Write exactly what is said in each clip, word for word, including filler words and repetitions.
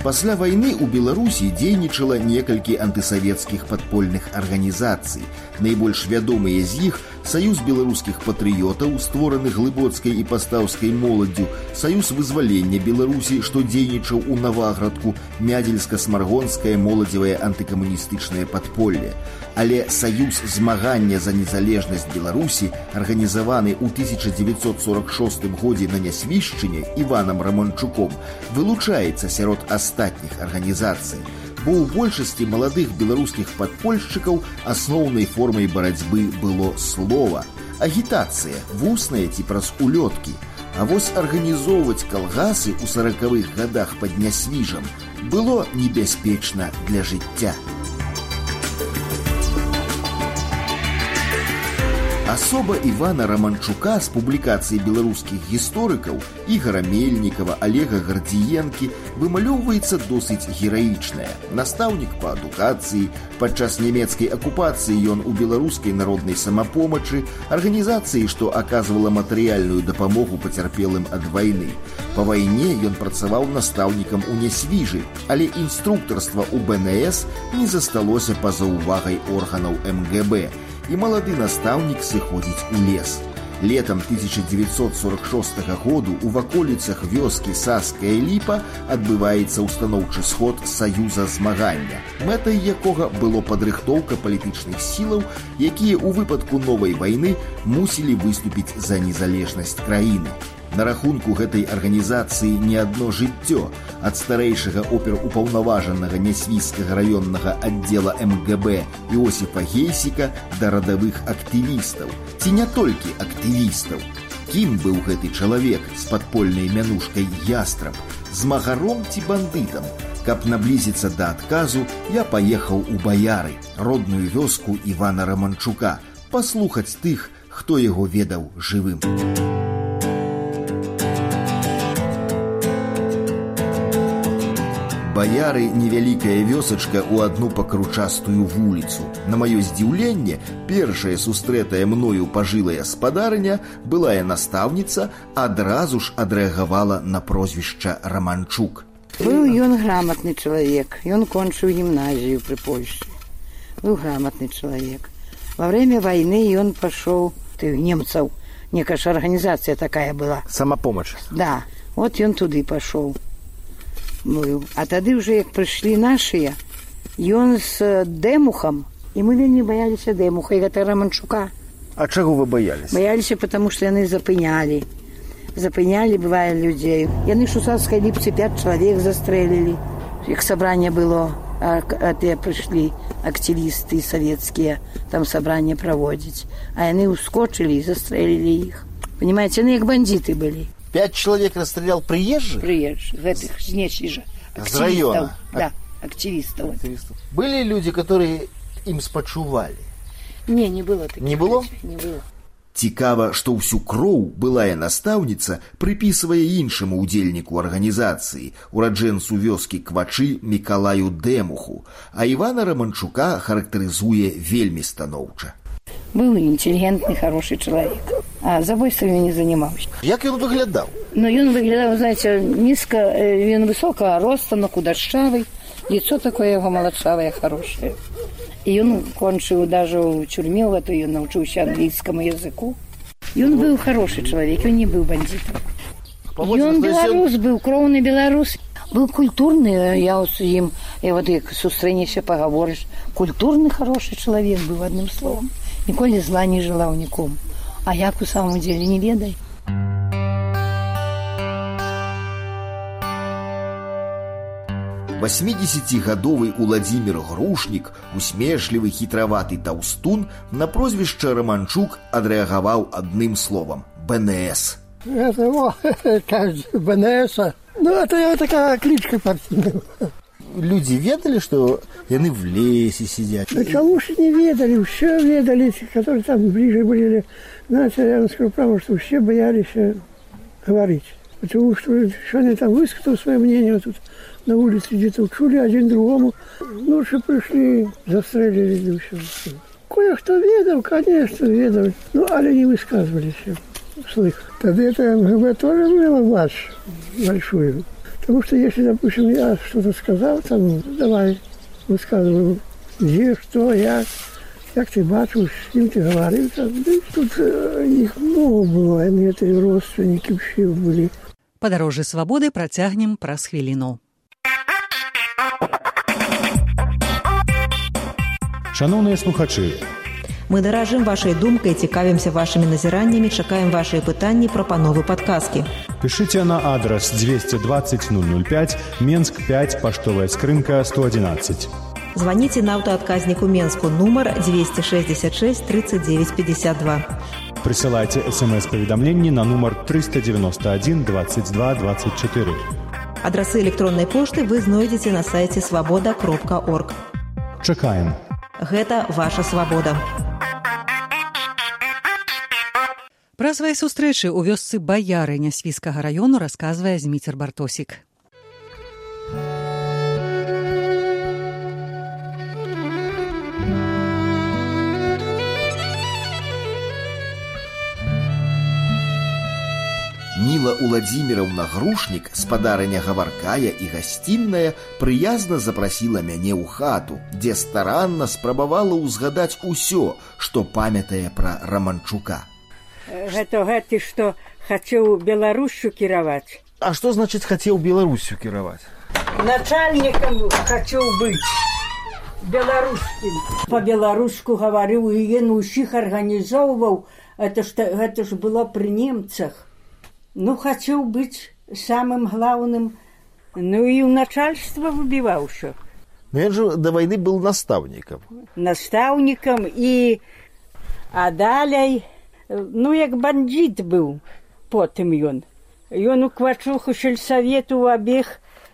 Пасля вайны ў Беларусі дзейнічала некалькі антысавецкіх падпольных арганізацый. Найбольш вядомыя з іх Саюз беларускіх патрыётаў, створаны глыбоцкай і пастаўскай моладдзю, Саюз вызвалення Беларусі, што дзейнічаў у Наваградку, Мядзельска-смаргонскае моладзевае антыкамуністычнае падполле. Але Саюз змагання за незалежнасць Беларусі, арганізаваны ў тысяча дзевяцьсот сорок шостым годзе на Нясвішчыне Іванам Раманчуком, вылучаецца сярод астатніх арганізацый, бо ў большасці маладых беларускіх падпольшчыкаў асноўнай формай барацьбы было слова, агітацыя, вусная ці праз улёткі. А вось арганізоўваць калгасы ў саракавых гадах пад Нясвіжам было небяспечна для жыцця. Асоба Івана Раманчука з публікацый беларускіх гісторыкаў Ігара Мельнікава, Олега Гардзіенкі вымалёўваецца досыць гераічная. Настаўнік па адукацыі, падчас нямецкай акупацыі ён у беларускай народнай самапомачы, арганізацыі, што аказвала матэрыяльную дапамогу пацярпелым ад вайны. Па вайне ён працаваў настаўнікам у Нясвіжы, але інструктарства ў бэ эн эс не засталося па-за ўвагай органаў эм гэ бэ, і малады настаўнік сыходзіць у лес. Летам тысяча дзевяцьсот сорок шостага году ў ваколіцах вёскі Саская Ліпа адбываецца ўстаноўчы сход Саюза змагання, мэтай якога было падрыхтоўка палітычных сілаў, якія ў выпадку новай вайны мусілі выступіць за незалежнасць краіны. На рахунку гэтай арганізацыі не адно жыццё, ад старэйшага оперупаўнаважанага Нясвіжскага раённага аддзела эм гэ бэ Іосіфа Гейсіка да радавых актывістаў. Ці не толькі актывістаў. Кім быў гэты чалавек з падпольнай мянушкай Ястраб? Змагаром ці бандытам? Каб наблізіцца да адказу, я паехаў у Баяры, родную вёску Івана Раманчука, паслухаць тых, хто яго ведаў жывым. Баяры – невялікая вёсачка ў адну пакручастую вуліцу. На маё здзіўленне, першая сустрэтая мною пажылая спадарыня, былая настаўніца, адразу ж адрэагавала на прозвішча Раманчук. Быў ён граматны чалавек, ён кончыў гімназію пры Польшчы. Быў граматны чалавек. Во время вайны ён пашоў ты немцаў, некая ж арганізацыя такая была. Самапомач. Да, вот ён туды пашоў. Быў. А тады ўжо як прыйшлі нашыя, ён з Дэмухам, і мы вельмі баяліся Дэмуха і гэта Раманчука. А чаго вы баяліся? Баяліся, потому што яны запынялі. Запынялі, бывае, людзей. Яны ж у Саскай Ліпцы пяць чалавек застрэлілі. Як сабранне было, а, а те прыйшлі актывісты савецкія там сабранне праводзіць. А яны ўскочылі і застрэлілі іх. Понимаете, яны як бандиты былі. Пять человек расстрелял приезжих? Приезжих, этих, с Нясвижа. С района? Да, активистов. активистов. Были люди, которые им спачували? Не, не было таких. Не было? Не было. Цікава, што ўсю кроў былая настаўніца прыпісвае іншаму ўдзельніку арганізацыі, ураджэнцу вёскі Квачы Мікалаю Дэмуху, а Івана Раманчука характарызуе вельмі станоўча. Был интеллигентный, хороший человек. А забойствами не занимался. Як он выглядал? Ну, он выглядал, знаете, низко, он высокого роста, но худощавый. Лицо такое его молодшавое, хорошее. И он кончил даже в тюрьме, вот и он научился английскому языку. И он был хороший человек, он не был бандитом. И он белорус был, кровный белорус. Был культурный, я вот с ним, и вот и сустрэнешься, поговоришь. Культурный, хороший человек был, одним словом. Ніколі зла не желаў нікому. А як у самом деле, не ведай. восьмидесятигадовый Уладзімір Грушнік, усмешлівы хітраваты таўстун, на прозвішча Раманчук адрэагаваў адным словам – бэ эн эс. Это его, как бэ эн эс. Ну, это его такая кличка партийная. Люди ведали, что яны в лесе сидят? Да кого ж не ведали, все ведали, которые там ближе были. Знаете, я вам скажу правду, что все боялись говорить. Потому что они там высказали свое мнение тут на улице, где-то учули один другому. Ну, что пришли, застрелили, и все. Кое-кто ведал, конечно, ведал, но але не высказывались. Слых. Тогда это эм гэ бэ тоже было власть большую. Потому что если, допустим, я что-то сказал, там, давай, высказываю, где, что, як, як ты бачишь, с кем ты говорил, там, да, тут э, их много было, они это и родственники все были. Падарожжы свабоды працягнем праз хвіліну. Шановныя слухачы, мы даражым вашай думкай, цікавімся вашымі назіраннямі, чакаем вашыя пытанні, прапановы, падказкі. пішыце на адрас двести двадцать ноль ноль пять, Менск пять, паштовая скрынка сто одиннадцать. Звоніце на аўтаадказніку Менску, нумар двести шестьдесят шесть тридцать девять пятьдесят два. Присылайте смс-паведамленні на нумар триста девяносто один двадцать два двадцать четыре. Адрасы электроннай пошты вы знойдзеце на сайце свабода кропка орг. Чакаем. Гэта ваша свабода. Пра свае сустрэчы ў вёсцы Баяры Нясвіцкага раёну расказвае Зміцер Бартосік. Ніла Уладзіміровна Грушнік, спадарыня гаваркая і гасцінная, прыязна запрасіла мяне ў хату, дзе старанна спрабавала ўзгадаць усё, што памятае пра Раманчука. Гэта гэты, што хацеў Беларусю кіраваць. А што значыць хацеў Беларусю кіраваць? Начальнікам хацеў быць беларускім. Па-беларуску гаварыў і ён усіх арганізоўваў. Это ж, гэта ж было пры немцах. Ну, хацеў быць самым главным, ну і ў начальства выбіваўся. Ну, ён жа да вайны быў настаўнікам. Настаўнікам і... А далей, ну, як бандит быў потым ён. Ён у квачуху сельсавету ў абег,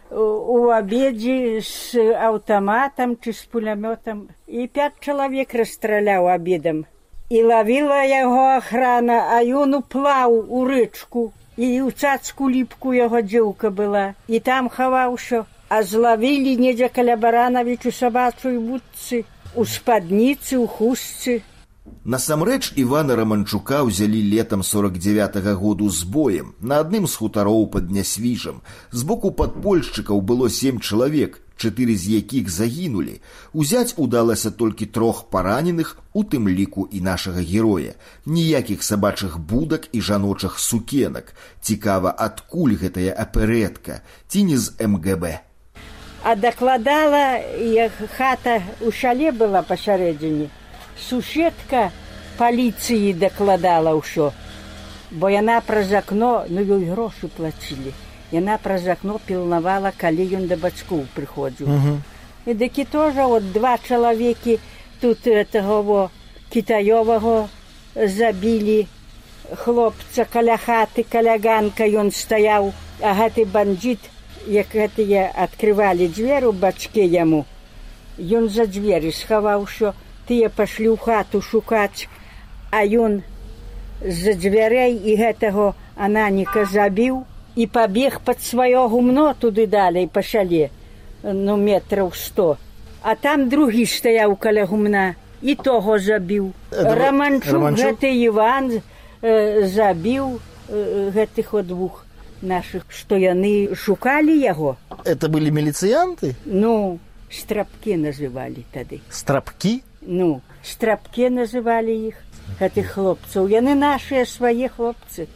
у абедзе з аўтаматам ці з пулямётам. І пяць чалавек расстраляў абедам. І лавіла яго ахрана, а ён уплаў у рэчку. І ў цацку ліпку яго дзеўка была. І там хаваўся. А злавілі недзе каля Баранавіч у сабачой будцы, у спадніцы, у хустцы. Насамрэч Івана Раманчука ўзялі летам сорок дзевятага году з боем на адным з хутароў пад Нясвіжам. З боку падпольшчыкаў было сем чалавек, чатыры з якіх загінулі. Узяць удалася толькі трох параненых, у тым ліку і нашага героя. Ніякіх сабачых будак і жаночых сукенак. Цікава, адкуль гэтая апэретка, ці не з эм гэ бэ. А дакладала, як хата ў шале была пасярэдзіне, суседка паліцыі дакладала ўсё, бо яна праз акно, ну ёй грошы плацілі, яна праз акно пілнавала, калі ён да бацькоў прыходзіў. Uh-huh. І такі тоже от два чалавекі тут этого кітаёвага забілі хлопца каля хаты, каля ганка ён стаяў, а гэты бандит, як гэтыя адкрывалі дзверу бацькі яму, ён за дзверы схаваўся. Тыя пашлі ў хату шукаць, а ён з-за дзвярэй і гэтага ананіка забіў і пабег пад сваё гумно туды далей па шале, ну, метраў сто. А там другі стаяў каля гумна і того забіў. Раманчук, Раманчук? Гэты Іван э, забіў э, гэтых от двух нашых, што яны шукалі яго. Это былі міліцыянты? Ну, страпкі называлі тады. Страпкі? Ну, страпкі называлі іх, гэтых хлопцаў. Яны нашыя свае хлопцы.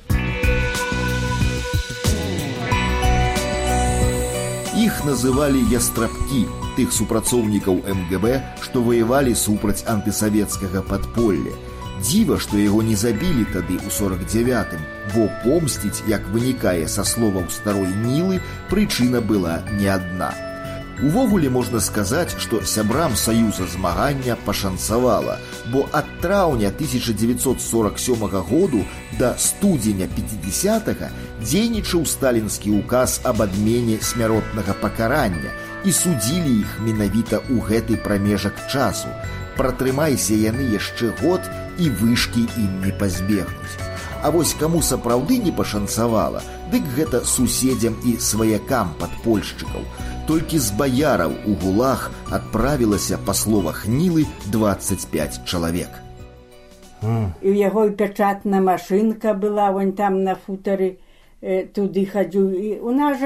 Іх называлі ястрабкі, тых супрацоўнікаў эм гэ бэ, што ваявалі супраць антысавецкага падполля. Дзіва, што яго не забілі тады ў сорок дзевятым, бо помсціць, як вынікае са словаў старой Нілы, прычына была не адна. Увогуле можна сказаць, што сябрам саюза змагання пашанцавала, бо ад траўня тысяча дзевяцьсот сорок сёмага году да студзеня пяцідзясятага дзейнічаў сталінскі указ аб адмене смяротнага пакарання і судзілі іх менавіта ў гэты прамежак часу. Пратрымайся яны яшчэ год, і вышкі ім не пазбегнуць. А вось каму сапраўды не пашанцавала, дык гэта суседзям і сваякам падпольшчыкаў. Толькі з баяраў у гулаг адправілася, па словах Нілы, дваццаць пяць чалавек. Mm. І ў яго і пячатная машынка была, вон там на футары, э, туды хадзіў. І у нас жа ж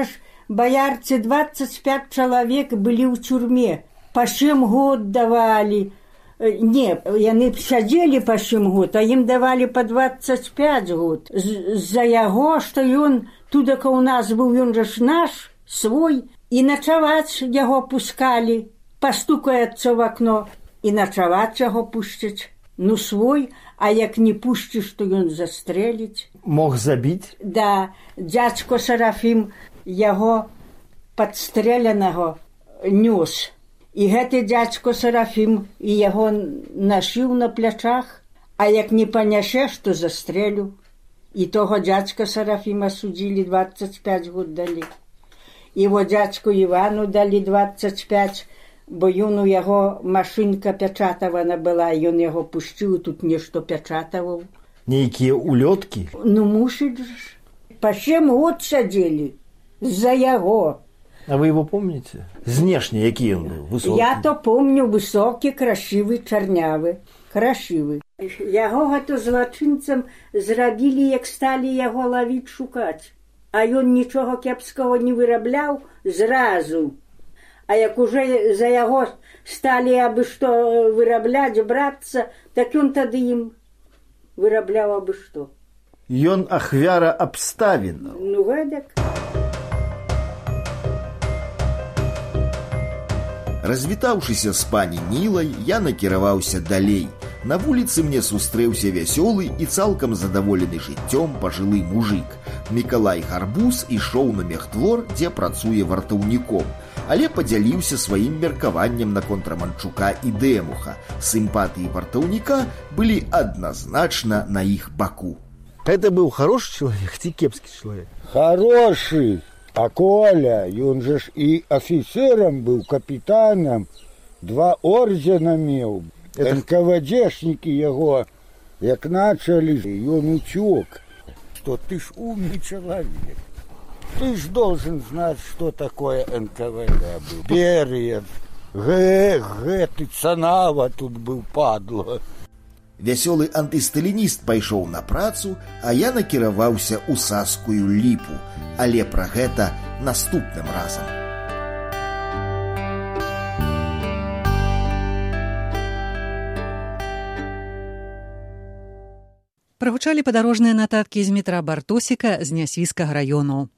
баярцы двадцать пять чалавек былі ў тюрьме, па сем год давалі. Не, яны сядзелі па сем год, а ім давалі па двадцать пять год. З-за яго, што ён тудака ў нас быў, ён жа ж наш, свой, і начаваць яго пускалі, пастукаецца в акно, і начаваць яго пушчаць. Ну, свой, а як не пушчыш, то ён застрэліць. Мог забіць? Да, дзядзько Сарафім яго падстрэленага нёс. І гэты дзядзько Сарафім і яго нашыў на плячах, а як не панясеш, то застрэлю. І того дзядзька Сарафіма судзілі двадцать пять год далі. І во дзядзьку Івану далі двадцать пять, бо ён у яго машынка пячатавана была, ён яго пушчыў, тут нешта пячатаваў. Нейкія улёткі? Ну, мусіць ж. Па сем год сядзелі з-за яго. А вы его помните? Знешне, які ён быў? Высокі? Я то помню, высокі, красивы, чарнявы, красивы. Яго гэта злачынцам зрабілі, як сталі яго лавіць, шукаць. А ён нічога кепскага не вырабляў зразу. А як уже за яго сталі абы што вырабляць, брацца, так ён тады ім вырабляў абы што. Ён ахвяра абставінаў. Ну, гэтак. Развітаўшыся з пані Нілай, я накіраваўся далей. На вуліцы мне сустрэўся вясёлы і цалкам задаволены жыццём пажылы мужык. Мікалай Гарбуз ішоў на мехдвор, дзе працуе вартаўніком, але падзяліўся сваім меркаваннем наконт Раманчука і Дэмуха. Сімпатыі вартаўніка былі адназначна на іх баку. Это быў хорошы чалавек ці кепскі чалавек? Хороший. А Коля, ён же ж і афіцерам быў, капітанам, два ордена меў. эн ка вэ дэшнікі яго, як началі, ён уцёк. Что ты ж умный человек. Ты ж должен знать, что такое эн ка вэ дэ был. Берия, гэ, гэ, ты цанава тут быў, падла. Вясёлы антысталініст пайшоў на працу, а я накіраваўся ў Саскую Ліпу. Але пра гэта наступным разам. Прагучалі падарожныя нататкі з Змітра Бартосіка з Нясвіскага раёну.